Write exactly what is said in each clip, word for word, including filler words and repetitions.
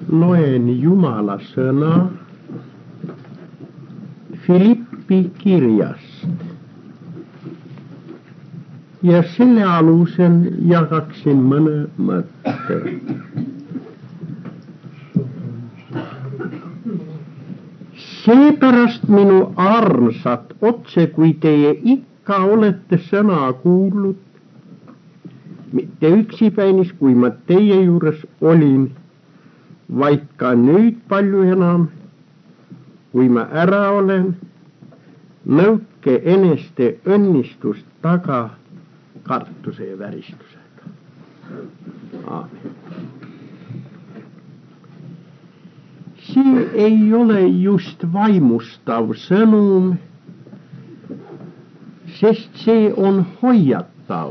Loen Jumala sõna Filippi kirjast ja selle alusel jagaksin mõne mõtte. Seepärast minu armsad, otse kui teie ikka olete sõna kuulnud, mitte üksipäinis, kui ma teie juures olin, vaid ka nüüd palju enam, kui ma ära olen, nõudke eneste õnnistust taga kartuse ja väristusega. Aamen. See ei ole just vaimustav sõnum, sest see on hoiatav.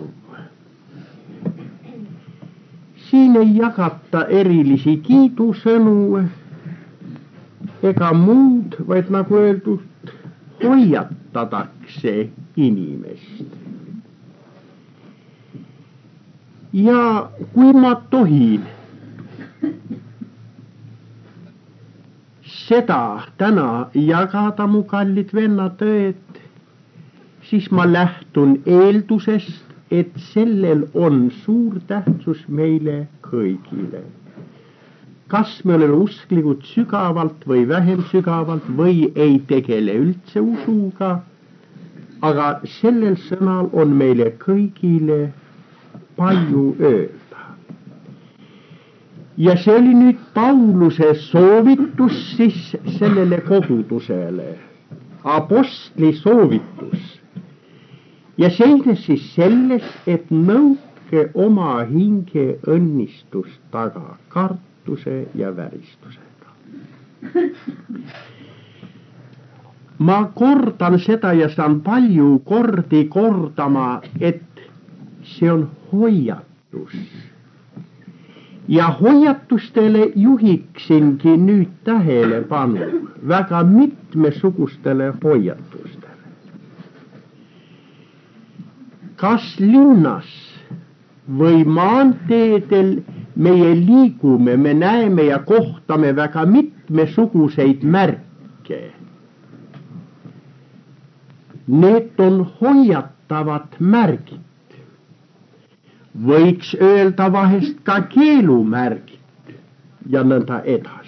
Siin ei jagata erilisi kiidusõnu ega muud, vaid nagu öeldud, hoiatatakse inimest. Ja kui ma tohin seda täna jagada, mu kallid vennad-õed, siis ma lähtun eeldusest, et sellel on suur tähtsus meile kõigile. Kas me oleme usklikud sügavalt või vähem sügavalt või ei tegele üldse usuga, aga sellel sõnal on meile kõigile palju öelda. Ja see oli nüüd Pauluse soovitus siis sellele kogudusele, apostli soovitus. Ja seisnes siis selles, et nõudke oma hinge õnnistust taga kartuse ja väristusega. Ma kordan seda ja saan palju kordi kordama, et see on hoiatus. Ja hoiatustele juhiksingi nüüd tähelepanu väga mitmesugustele hoiatustele. Kas linnas või maanteedel meie liigume, me näeme ja kohtame väga mitmesuguseid märke. Need on hoiatavad märgid. Võiks öelda vahest ka keelumärgid ja nõnda edasi.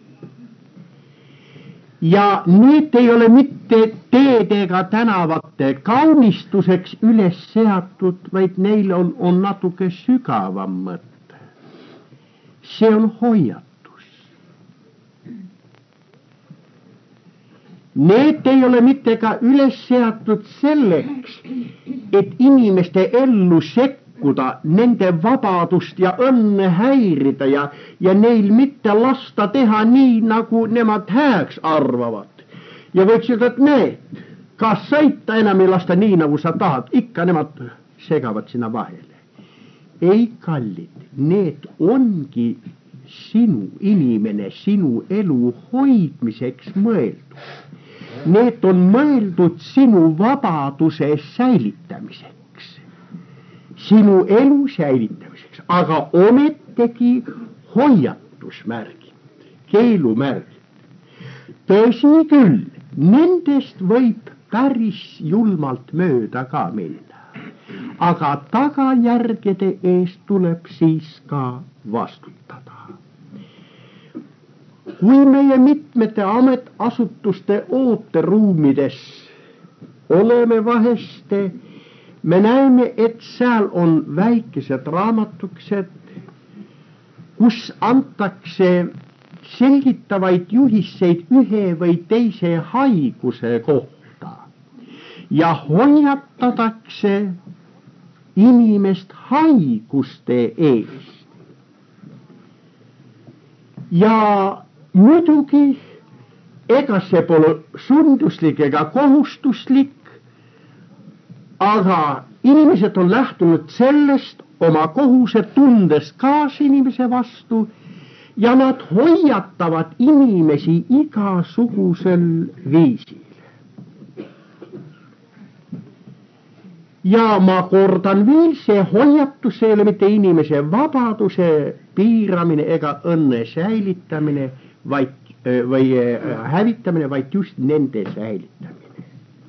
Ja need ei ole mitte teedega tänavate kaunistuseks üles seatud, vaid neil on, on natuke sügavam mõte. See on hoiatus. Need ei ole mitte ka üles seatud selleks, et inimeste ellu sekkuda, nende vabadust ja õnne häirida ja, ja neil mitte lasta teha nii, nagu nemad hääks arvavad. Ja võiks öelda, et need, kas sõita enam ei lasta nii, nagu sa tahad, ikka nemad segavad sinna vahele. Ei, kallid, need ongi sinu inimene, sinu elu hoidmiseks mõeldud. Need on mõeldud sinu vabaduse säilitamiseks, sinu elu säilitamiseks, aga ometegi hoiatusmärgid, keelumärgid. Tõsi küll, nendest võib päris julmalt mööda ka minna, aga tagajärgede eest tuleb siis ka vastutada. Kui meie mitmete ametasutuste ooteruumides oleme vahest, me näeme, et seal on väikesed raamatukesed, kus antakse selgitavaid juhiseid ühe või teise haiguse kohta ja hoiatatakse inimest haiguste eest. Ja muidugi, ega see pole sunduslik ega kohustuslik, aga inimesed on lähtunud sellest oma kohusetundest kaasinimese vastu ja nad hoiatavad inimesi igasugusel viisil. Ja ma kordan veel, see hoiatus ei ole mitte inimese vabaduse piiramine ega õnne säilitamine, vaid, või hävitamine, vaid just nende säilitamine.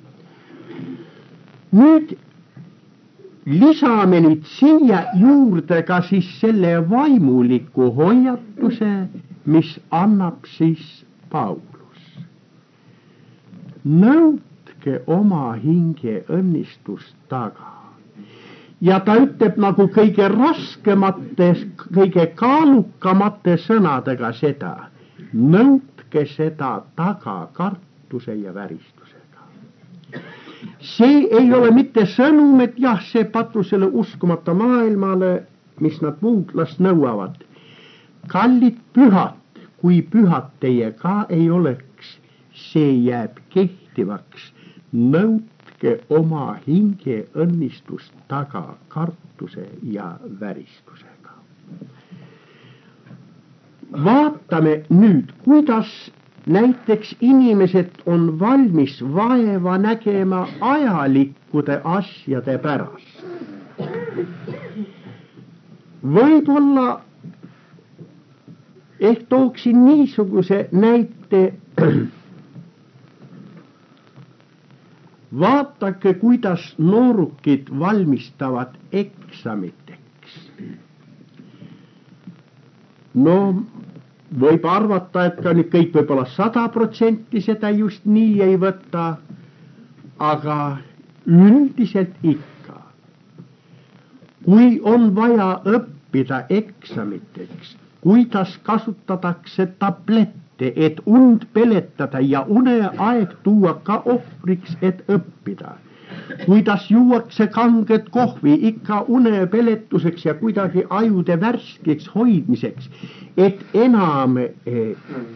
Nüüd lisame nüüd siia juurde ka siis selle vaimuliku hoiatuse, mis annab siis Paulus. Nõudke oma hinge õnnistust taga. Ja ta ütleb nagu kõige raskemates, kõige kaalukamate sõnadega seda. Nõudke seda taga kartuse ja väristusega. See ei ole mitte sõnum, et jah, see Patlusele uskumata maailmale, mis nad muud last nõuavad. Kallid pühad, kui pühad teie ka ei oleks, see jääb kehtivaks. Nõudke oma hinge õnnistust taga kartuse ja väristusega. Vaatame nüüd, kuidas näiteks inimesed on valmis vaeva nägema ajalikkude asjade pärast. Võib-olla ehk tooksin niisuguse näite. Vaatake, kuidas noorukid valmistavad eksamiteks. No, võib arvata, et ka nüüd kõik võib-olla sada protsenti seda just nii ei võta, aga üldiselt ikka. Kui on vaja õppida eksamiteks, kuidas kasutatakse tablette, et und peletada ja uneaeg tuua ka ohvriks, et õppida. Kuidas juuakse kanget kohvi ikka unepeletuseks ja kuidagi ajude värskeks hoidmiseks, et enam eh,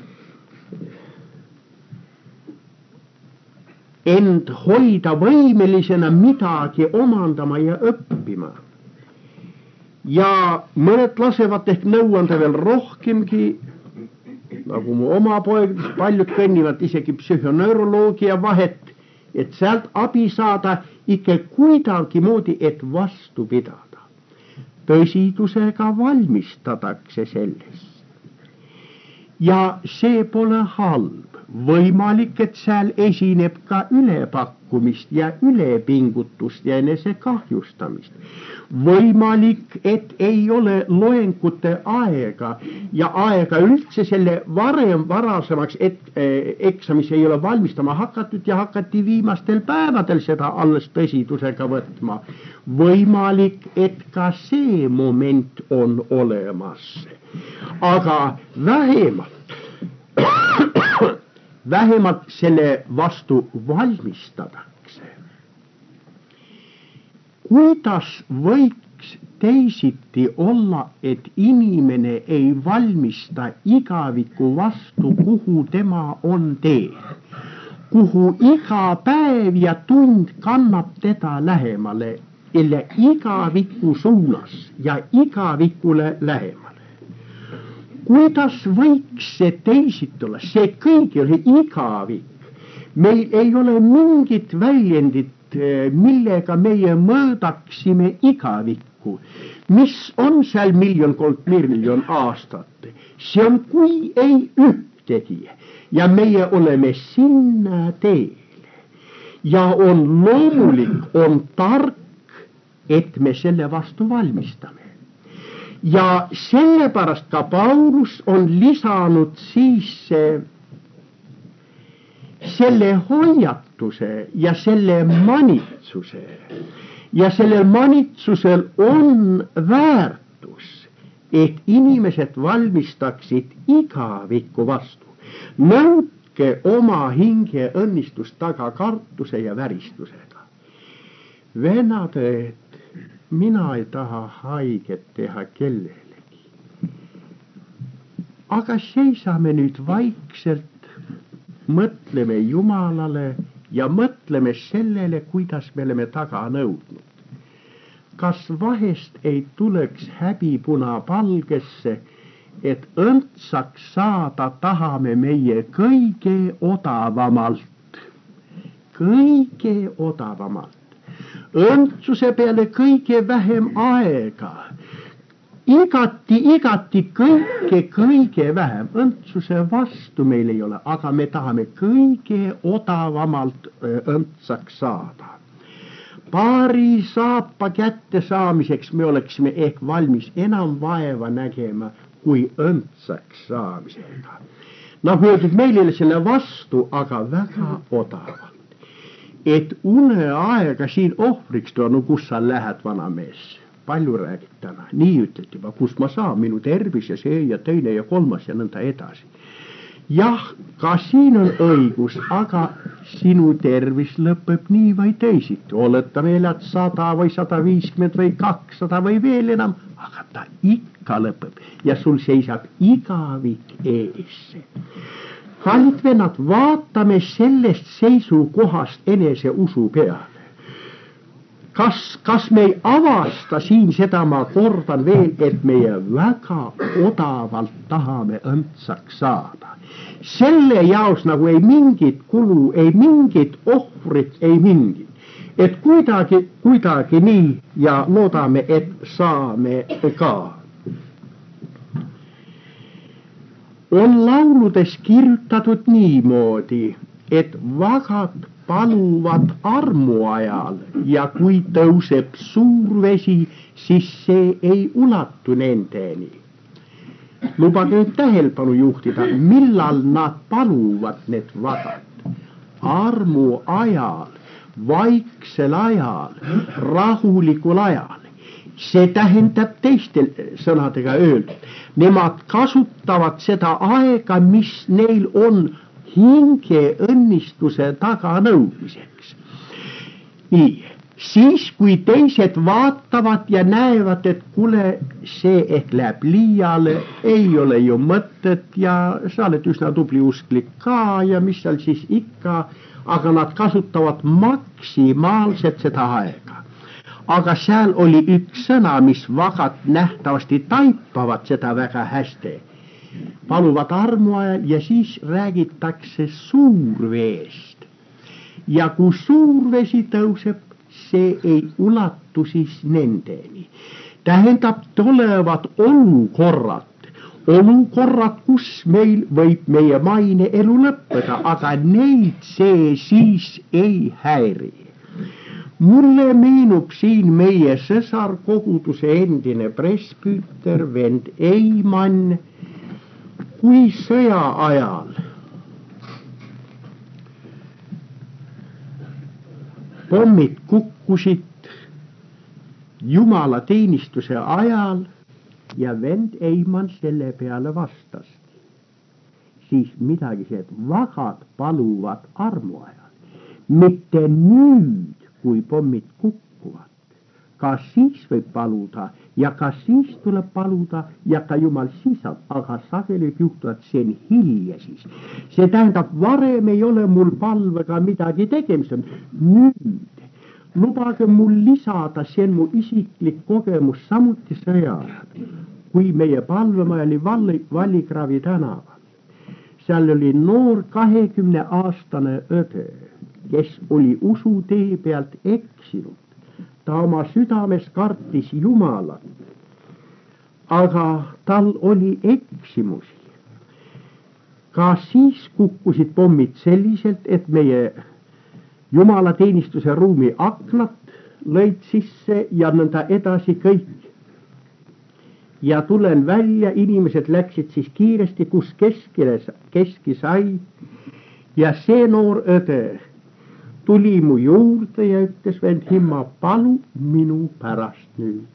end hoida võimelisena midagi omandama ja õppima. Ja mõned lasevad ehk nõuanda veel rohkemgi, nagu mu oma poegdes paljud kõnnivad isegi psühhoneuroloogia vahet, et sealt abi saada ikka kuidagi moodi, et vastu pidada. Tõsidusega valmistadakse sellest. Ja see pole halb. Võimalik, et seal esineb ka ülepakkumist ja ülepingutust ja enese kahjustamist. Võimalik, et ei ole loengute aega ja aega üldse selle varem varasemaks, et eh, eksamis ei ole valmistama hakatud ja hakati viimastel päevadel seda alles tõsidusega võtma. Võimalik, et ka see moment on olemas. Aga vähemalt vähemalt selle vastu valmistadakse. Kuidas võiks teisiti olla, et inimene ei valmista igaviku vastu, kuhu tema on teel, kuhu iga päev ja tund kannab teda lähemale, ille igaviku suunas ja igavikule lähemale. Kuidas võiks see teisit olla? See kõigi oli igavik. Meil ei ole mingit väljendit, millega meie mõõdaksime igavikku. Mis on seal miljon kolm miljon aastat? See on kui ei ühtegi. Ja meie oleme sinna teele. Ja on loomulik, on tark, et me selle vastu valmistame. Ja sellepärast ka Paulus on lisanud siis selle hoiatuse ja selle manitsuse. Ja sellel manitsusel on väärtus, et inimesed valmistaksid igaviku vastu. Nõudke oma hinge õnnistust taga kartuse ja väristusega. Venade, mina ei taha haiget teha kellelegi. Aga seisame nüüd vaikselt, mõtleme Jumalale ja mõtleme sellele, kuidas me oleme taga nõudnud. Kas vahest ei tuleks häbipuna palgesse, et õndsaks saada tahame meie kõige odavamalt. Kõige odavamalt. Õndsuse peale kõige vähem aega. igati, igati kõike, kõige vähem. Õndsuse vastu meil ei ole, aga me tahame kõige odavamalt õndsaks saada. Paari saapa kätte saamiseks me oleksime ehk valmis enam vaeva nägema kui õndsaks saamisega. Noh, öeldud, meil ei ole selle vastu, aga väga odavalt. Et une aega siin ohvriks tuua, no kus sa lähed, vanamees? Palju räägid täna, nii ütled juba, kus ma saan, minu tervis ja see ja teine ja kolmas ja nõnda edasi. Jah, ka siin on õigus, aga sinu tervis lõpeb nii või teisiti. Oletame, elad sada või sada viiskümmend või kakssada või veel enam, aga ta ikka lõpeb ja sul seisab igavik eesse. Kallid vennad, vaatame sellest seisukohast enese usu peale. Kas, kas me ei avasta siin seda, ma kordan veel, et meie väga odavalt tahame õndsaks saada. Selle jaos nagu ei mingit kulu, ei mingit ohvrit, ei mingit. Et kuidagi, kuidagi nii ja loodame, et saame ka. On lauludes kirjutatud niimoodi, et vagad paluvad armu ajal ja kui tõuseb suur vesi, siis see ei ulatu nendeni. Lubage nüüd tähelepanu juhtida, millal nad paluvad need vagad. Armu ajal, vaiksel ajal, rahulikul ajal. See tähendab teistel sõnadega öeldud. Nemad kasutavad seda aega, mis neil on hinge õnnistuse taganõudmiseks. Nii, siis kui teised vaatavad ja näevad, et kuule, see ehk läheb liiale, ei ole ju mõtet ja sa oled üsna tubli usklik ka ja mis seal siis ikka, aga nad kasutavad maksimaalselt seda aega. Aga seal oli üks sõna, mis vagad nähtavasti taipavad seda väga hästi. Paluvad armu ajal ja siis räägitakse suurveest. Ja kui suurvesi tõuseb, see ei ulatu siis nendeni. Tähendab, tulevad olukorrad. Olukorrad, kus meil võib meie maine elu lõppeda, aga neid see siis ei häiri. Mulle meenub siin meie sõsarkoguduse endine presbüüter vend Eimann, kui sõja ajal pommid kukkusid jumalateenistuse ajal ja vend Eimann selle peale vastas. Siis midagi see, et vagad paluvad armu ajal, mitte nüüd, kui pommid kukkuvad. Ka siis võib paluda ja ka siis tuleb paluda ja ka Jumal sisab, aga sageli juhtuvad see on hilja siis. See tähendab, varem ei ole mul palvega midagi tegemist. Nüüd lubage mul lisada, see on mu isiklik kogemus samuti sõjal, kui meie palvemaja oli Valli, Vallikraavi tänaval. Seal oli noor kahekümne aastane õde, kes oli usutee pealt eksinud. Ta oma südames kartis Jumalat, aga tal oli eksimusi. Ka siis kukkusid pommid selliselt, et meie jumalateenistuse ruumi aknad lõid sisse ja nõnda edasi kõik. Ja tulen välja, inimesed läksid siis kiiresti, kus keskile, keski sai ja see noor õde tuli mu juurde ja ütles, vend Himma, palu minu pärast nüüd.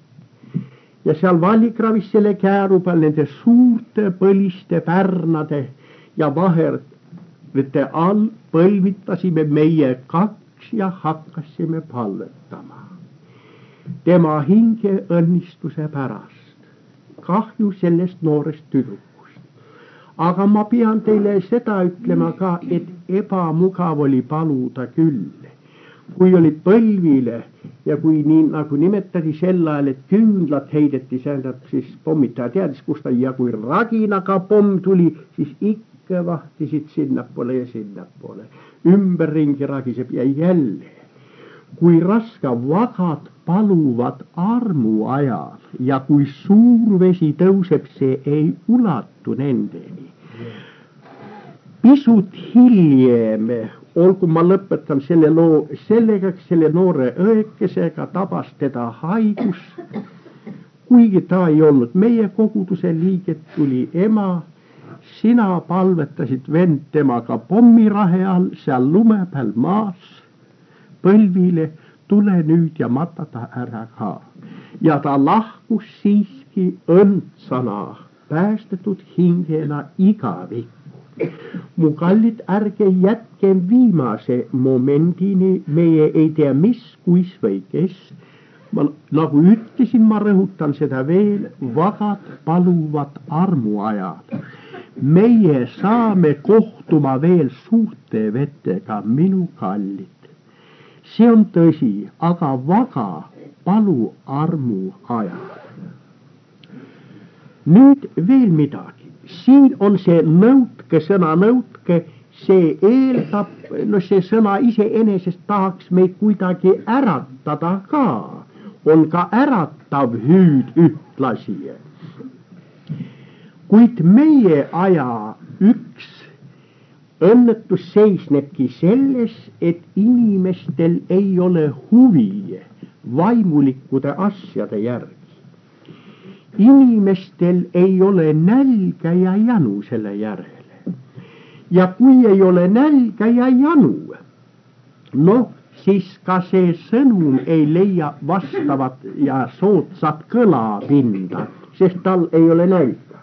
Ja seal Vallikraavis selle kääru peal nende suurte põliste pärnade ja vaherite all põlvitasime meie kaks ja hakkasime palvetama. Tema hinge õnnistuse pärast. Kahju sellest noorest tüdrukust. Aga ma pean teile seda ütlema ka, et ebamugav oli paluda küll. Kui olid põlvile ja kui nii nagu nimetati sel ajal, et küünlad heideti, tähendab siis pommitaja teadis, kus ta ja kui raginaga pomm tuli, siis ikka vahtisid sinnapoole ja sinnapoole. Ümberringi ragiseb ja jälle. Kui raske vagad paluvat armuajal ja kui suur vesi tõuseb, see ei ulatu nendeni. Pisut hiljem, olgu ma lõpetan selle loo sellega, selle noore õekesega tabas teda haigus, kuigi ta ei olnud meie koguduse liiget, tuli ema, sina palvetasid vend temaga pommirahe all, seal lume peal maas, põlvile, tule nüüd ja mata ta ära ka. Ja ta lahkus siiski õndsana, päästetud hingena igavikku. Mu kallid, ärge jätkem viimase momendini, meie ei tea mis, kuis või kes. Ma, nagu ütlesin, ma rõhutan seda veel, vagad paluvad armuajal. Meie saame kohtuma veel suurte vetega, minu kallid. See on tõsi, aga vaga palu armu ajal. Nüüd veel midagi. Siin on see nõutke, sõna nõutke, see eeldab, no see sõna iseenesest tahaks meid kuidagi äratada ka. On ka äratav hüüd ühtlasi. Kuid meie aja üks õnnetus seisnebki selles, et inimestel ei ole huvi vaimulikkude asjade järgi. Inimestel ei ole nälga ja janu selle järele. Ja kui ei ole nälga ja janu, noh, siis ka see sõnum ei leia vastavat ja soodsat kõlapinda, sest tal ei ole nälga.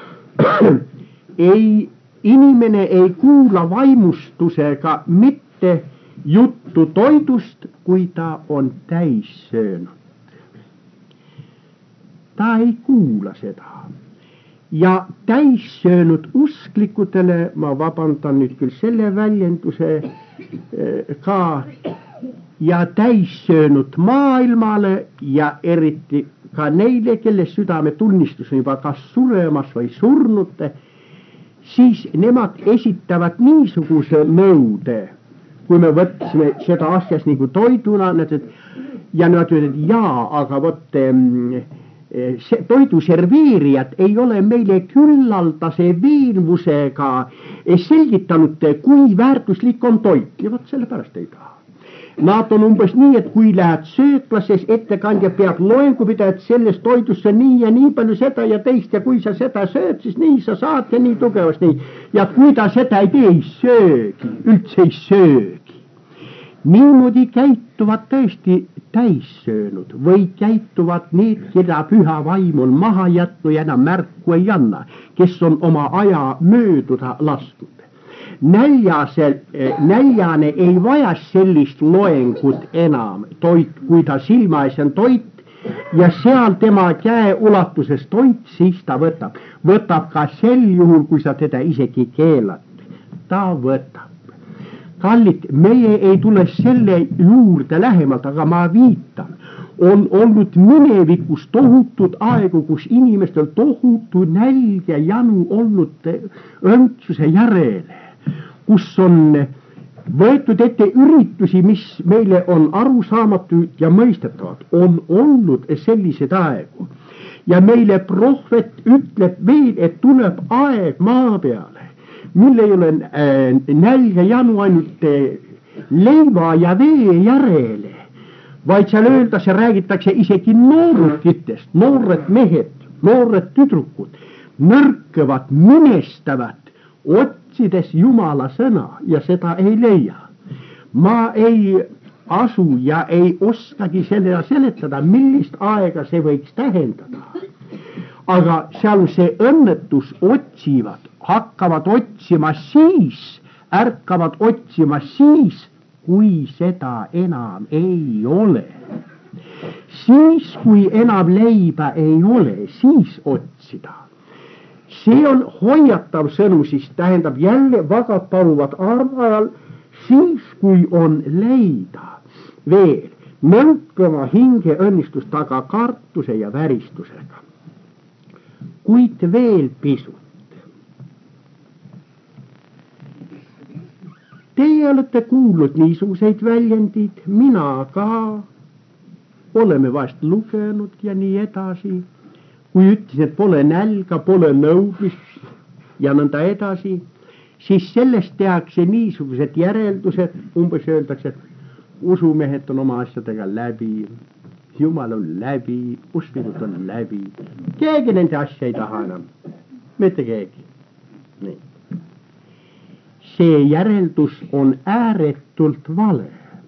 ei, inimene ei kuula vaimustusega mitte juttu toidust, kui ta on täis söönud. Ta ei kuula seda. Ja täissöönud usklikutele, ma vabandan nüüd küll selle väljenduse ka, ja täissöönud maailmale ja eriti ka neile, kelle südametunnistus on juba kas suremas või surnud, siis nemad esitavad niisuguse nõude, kui me võtsime seda asjas nagu toiduna, ja nad ütlevad, jaa, aga vot see toidu serveerijad ei ole meile küllaldase veenvusega selgitanud, kui väärtuslik on toit, ja vot sellepärast ei taha. Nad on umbes nii, et kui lähed sööklases, ettekandja peab loengu pidada, et selles toidus on nii ja nii palju seda ja teist ja kui sa seda sööd, siis nii sa saad ja nii tugevasti nii. Ja kui ta seda ei tee, ei söögi, üldse ei söögi. Niimoodi käituvad tõesti täissöönud või käituvad need, keda püha vaim on maha jätnud ja enam märku ei anna, kes on oma aja mööduda lasknud. Näljasel, näljane ei vaja sellist loengut enam, toit, kui ta silma ees on toit ja seal tema käe ulatuses toit, siis ta võtab. Võtab ka sel juhul, kui sa teda isegi keelad. Ta võtab. Kallid, meie ei tule selle juurde lähemalt, aga ma viitan, on olnud minevikus tohutud aegu, kus inimestel tohutu nälg ja janu olnud õndsuse järele, kus on võetud ette üritusi, mis meile on arusaamatud ja mõistetavad, on olnud sellised aegu. Ja meile prohvet ütleb veel, et tuleb aeg maa peale, mille ei ole äh, nälga janu ainult äh, leiva ja vee järele, vaid seal öeldakse, räägitakse isegi noorukitest, noored mehed, noored tüdrukud, nõrkevad, minestavad, otsides Jumala sõna ja seda ei leia. Ma ei asu ja ei oskagi selle seletada, millist aega see võiks tähendada. Aga seal see õnnetus otsivad, hakkavad otsima siis, ärkavad otsima siis, kui seda enam ei ole. Siis, kui enam leiba ei ole, siis otsida. See on hoiatav sõnu, siis tähendab jälle vagad paluvad armajal, siis, kui on leida veel nõukama hinge õnnistust taga kartuse ja väristusega. Kuid veel pisut. Teie olete kuulnud niisuguseid väljendid, mina ka. olemme vast lukenut ja nii edasi. Kui ütlesin, et pole nälga, pole nõudmist ja nõnda edasi, siis sellest tehakse niisugused järeldused, umbes öeldakse, et usumehed on oma asjadega läbi, Jumal on läbi, usklikud on läbi. Keegi nende asja ei taha enam. Mitte keegi. Nii. See järeldus on ääretult vale.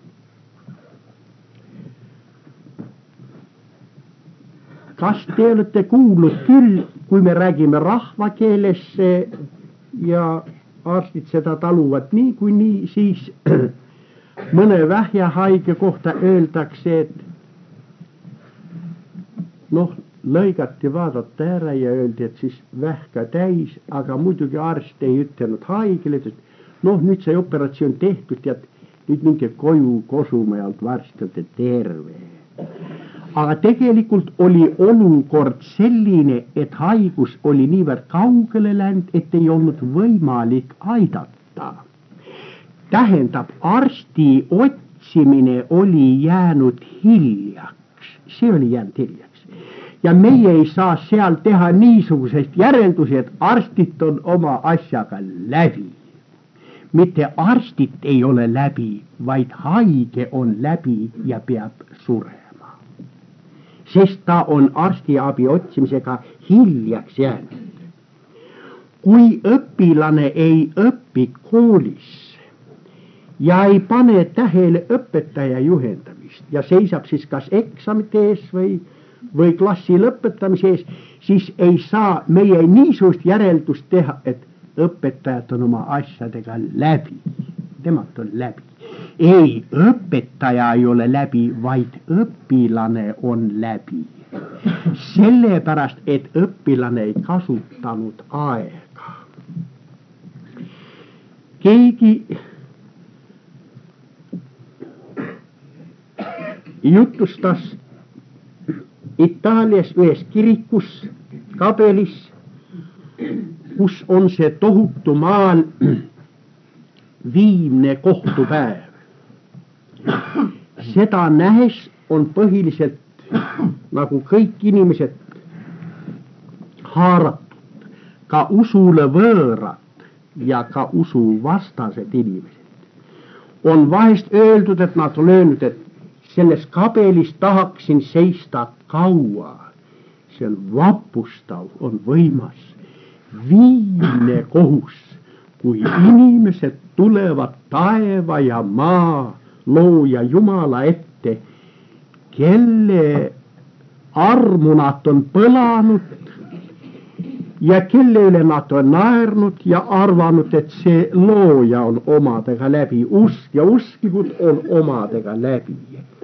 Kas te olete kuulnud küll, kui me räägime rahvakeeles ja arstid seda taluvad nii kui nii, siis mõne vähjahaige kohta öeldakse, et noh, lõigati vaadata ära ja öeldi, et siis vähka täis, aga muidugi arst ei ütelnud haigele, et noh, nüüd sai operatsioon tehtud ja nüüd minge koju kosuma ja varsti olete terve. Aga tegelikult oli olukord selline, et haigus oli niivõrd kaugele läinud, et ei olnud võimalik aidata. Tähendab, arsti otsimine oli jäänud hiljaks. See oli jäänud hiljaks. Ja meie ei saa seal teha niisugusest järeldusi, et arstid on oma asjaga läbi. Mitte arstid ei ole läbi, vaid haige on läbi ja peab surema. Sest ta on arstiabi otsimisega hiljaks jäänud. Kui õpilane ei õpi koolis ja ei pane tähele õpetaja juhendamist ja seisab siis kas eksamite ees või, või klassi lõpetamise ees, siis ei saa meie niisugust järeldust teha, et õpetajad on oma asjadega läbi. Temad on läbi. Ei, õpetaja ei ole läbi, vaid õpilane on läbi. Sellepärast, et õpilane ei kasutanud aega. Keegi jutustas Itaalias ühes kirikus, kabelis, kus on see tohutu maal viimne kohtupäev. Seda nähes on põhiliselt nagu kõik inimesed haaratud, ka usule võõrad ja ka usuvastased inimesed. On vahest öeldud, et nad on öelnud, et selles kabelis tahaksin seista kaua. See on vapustav, on võimas. Viimne kohus, kui inimesed tulevad taeva ja maa looja Jumala ette, kelle armu nad on põlanud ja kelle üle nad on naernud ja arvanud, et see looja on omadega läbi, usk ja usklikud on omadega läbi.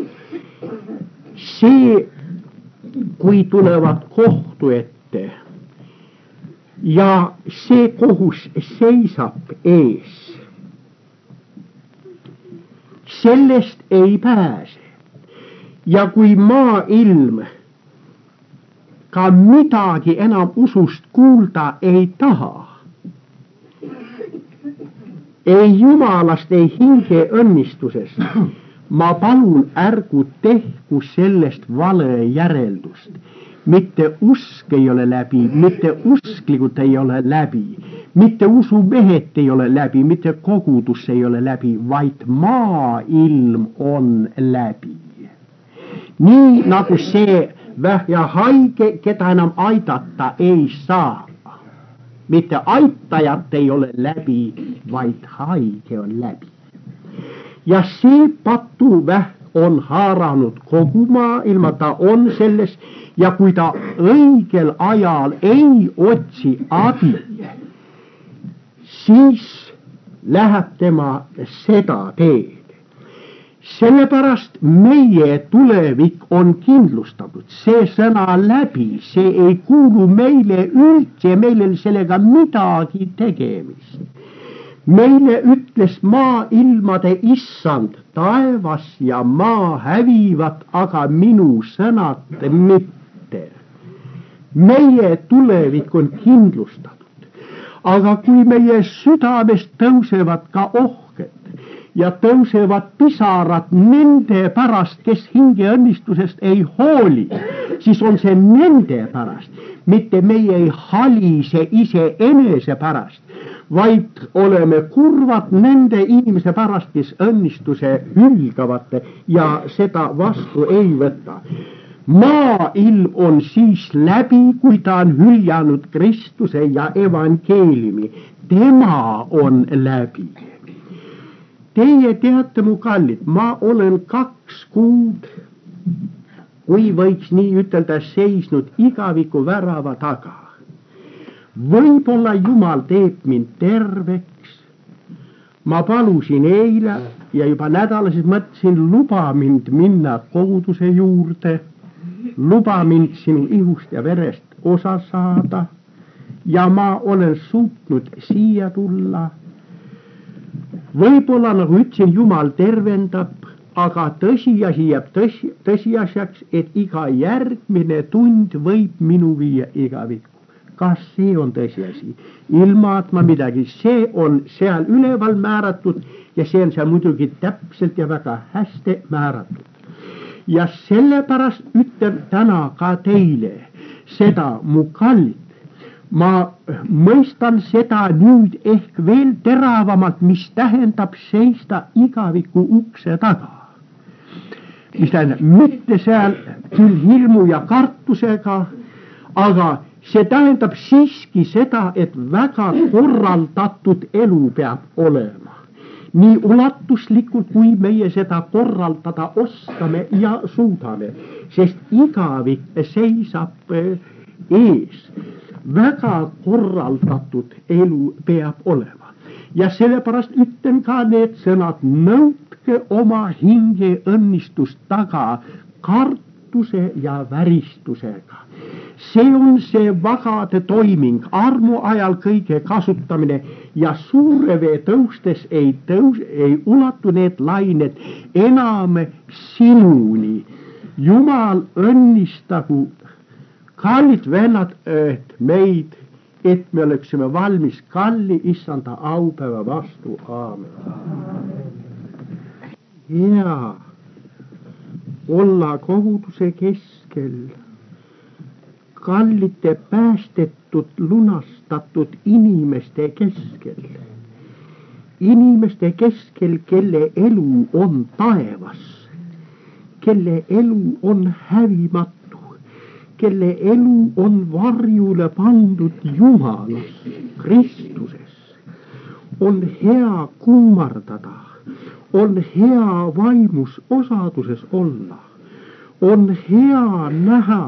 See, kui tulevad kohtu ette ja see kohus seisab ees, sellest ei pääse. Ja kui maailm ka midagi enam usust kuulda ei taha, ei Jumalast, ei hinge õnnistusest, ma palun, ärgu tehku sellest vale järeldust. Mitte usk ei ole läbi, mitte usklikud ei ole läbi, mitte usumehed ei ole läbi, mitte kogudus ei ole läbi, vaid maailm on läbi. Nii nagu see vähja haige, keda enam aidata ei saa. Mitte aitajat ei ole läbi, vaid haige on läbi. Ja see patuvähk on haaranud kogu maailma, ta on selles, ja kui ta õigel ajal ei otsi abi, siis läheb tema seda teed. Sellepärast meie tulevik on kindlustatud, see sõna läbi, see ei kuulu meile üldse, meil ei sellega midagi tegemist. Meile ütles maailmade issand, taevas ja maa hävivad, aga minu sõnad mitte. Meie tulevik on kindlustatud, aga kui meie südamest tõusevad ka ohked ja tõusevad pisarad nende pärast, kes hingeõnnistusest ei hooli, siis on see nende pärast, mitte meie ei halise iseenese pärast, vaid oleme kurvad nende inimese pärast, kes õnnistuse hülgavate ja seda vastu ei võta. Maailm on siis läbi, kui ta on hüljanud Kristuse ja evangeeliumi. Tema on läbi. Teie teate, mu kallid, ma olen kaks kuud, kui võiks nii ütelda, seisnud igaviku värava taga. Võib-olla Jumal teeb mind terveks. Ma palusin eile ja juba nädalases mõtlesin, luba mind minna koguduse juurde, luba mind sinu ihust ja verest osa saada ja ma olen suutnud siia tulla. Võib-olla, nagu ütlesin, Jumal tervendab, aga tõsiasi jääb tõsi, tõsiasjaks, et iga järgmine tund võib minu viia igavikku. Kas see on tõsiasi? Ilma, et ma midagi, see on seal üleval määratud ja see on seal muidugi täpselt ja väga hästi määratud. Ja sellepärast ütlen täna ka teile seda, mu kallid, ma mõistan seda nüüd ehk veel teravamalt, mis tähendab seista igaviku ukse taga. Mis tähendab, mitte seal küll hirmu ja kartusega, aga see tähendab siiski seda, et väga korraldatud elu peab olema. Nii ulatuslikult, kui meie seda korraldada oskame ja suudame, sest igavik seisab ees. Väga korraldatud elu peab olema. Ja sellepärast ütlen ka need sõnad, nõudke oma hinge õnnistust taga kartuse ja väristusega. See on see vagade toiming, armu ajal kõige kasutamine ja suure vee tõustes ei tõus, ei ulatu need lained enam sinuni. Jumal õnnistagu, kallid vennad, et meid, et me oleksime valmis kalli issanda aupäeva vastu. Aamen. Ja olla koguduse keskel, kallite päästetud, lunastatud inimeste keskel. Inimeste keskel, kelle elu on taevas, kelle elu on hävimatu, kelle elu on varjule pandud Jumalas, Kristuses. On hea kummardada, on hea vaimus osaduses olla, on hea näha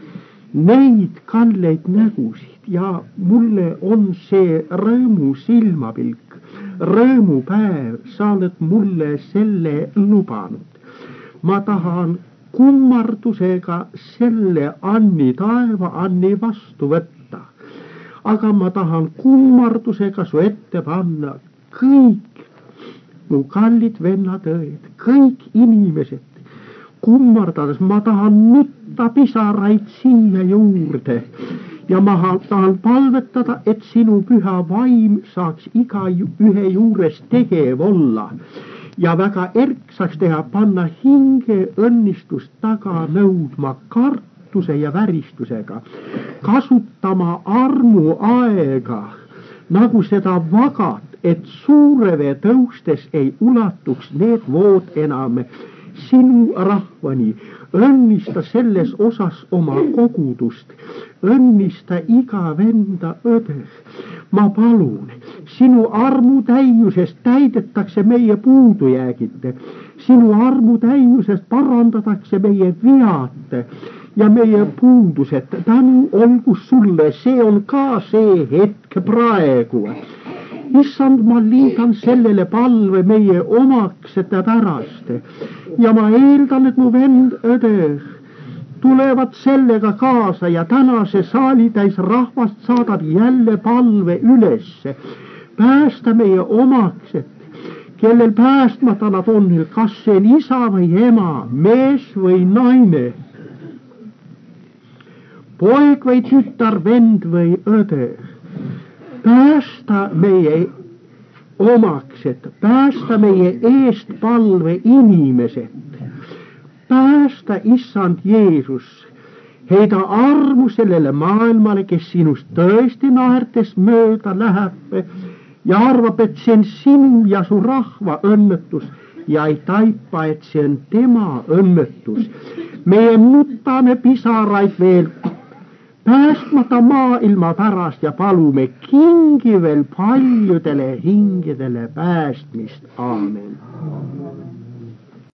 neid kalleid nägusid ja mulle on see rõõmu silmapilk, rõõmupäev, sa oled mulle selle lubanud. Ma tahan kummardusega selle Anni, taeva Anni vastu võtta, aga ma tahan kummardusega su ette panna kõik mu kallid vennad-õed, kõik inimesed, kummardades ma tahan nutta pisaraid siia juurde ja ma tahan palvetada, et sinu püha vaim saaks iga ühe juures tegev olla ja väga erksaks teha, panna hinge õnnistust taga nõudma kartuse ja väristusega, kasutama armu aega nagu seda vagat, et suure vee tõustes ei ulatuks need vood enam sinu rahvani. Õnnista selles osas oma kogudust, õnnista iga venda õde. Ma palun, sinu armu täiusest täidetakse meie puudujäägid, sinu armu täiusest parandatakse meie vead ja meie puudused. Tänu olgu sulle, see on ka see hetk praegu. Issand, ma liidan sellele palve meie omaksete pärast ja ma eeldan, et mu vend õde tulevad sellega kaasa ja tänase saalitäis rahvast saadab jälle palve üles. Päästa meie omaksed, kellel päästmata nad on, kas see on isa või ema, mees või naine, poeg või tütar, vend või õde. Päästa meie omaks, et päästa meie eest palve inimesed. Päästa, issand Jeesus, heida armu sellele maailmale, kes sinust tõesti naertes mööda läheb ja arvab, et see on sinu ja su rahva õnnetus ja ei taipa, et see on tema õnnetus. meie nutame pisaraid veel päästmata maailma pärast ja palume kingi veel paljudele hingedele päästmist. Aamen.